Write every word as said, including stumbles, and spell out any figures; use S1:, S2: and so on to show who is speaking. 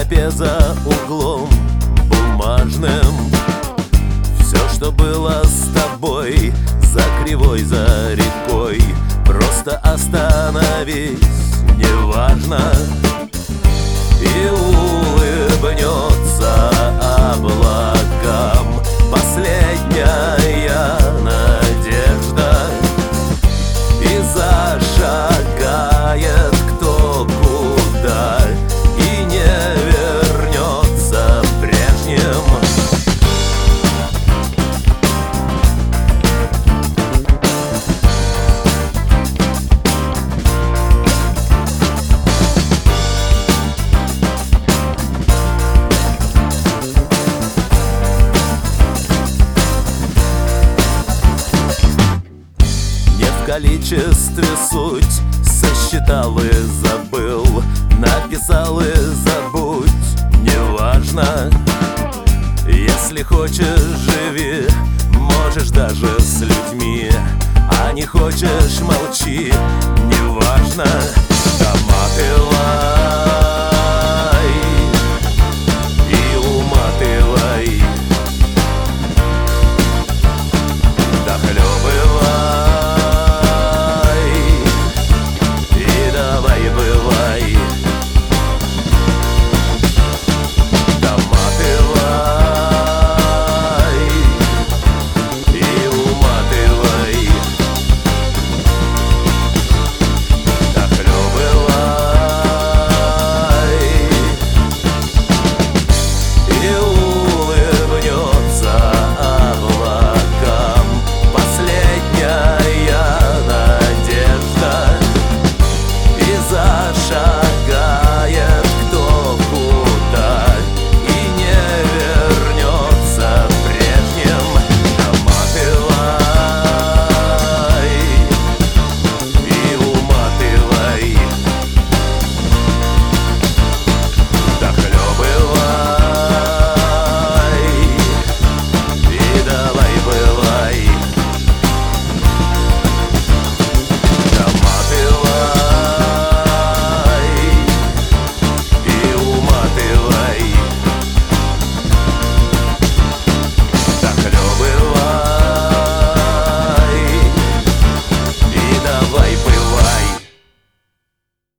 S1: скампе за углом бумажным. Все, что было с тобой, за кривой, за рекой, просто остановись, неважно. И улыбнется облакам последняя надежда, и зашагает кто куда, и не вернется прежним. В количестве суть сосчитал и забыл, написал и забудь, неважно. Если хочешь, живи, можешь даже с людьми, а не хочешь, молчи, неважно. Дома пила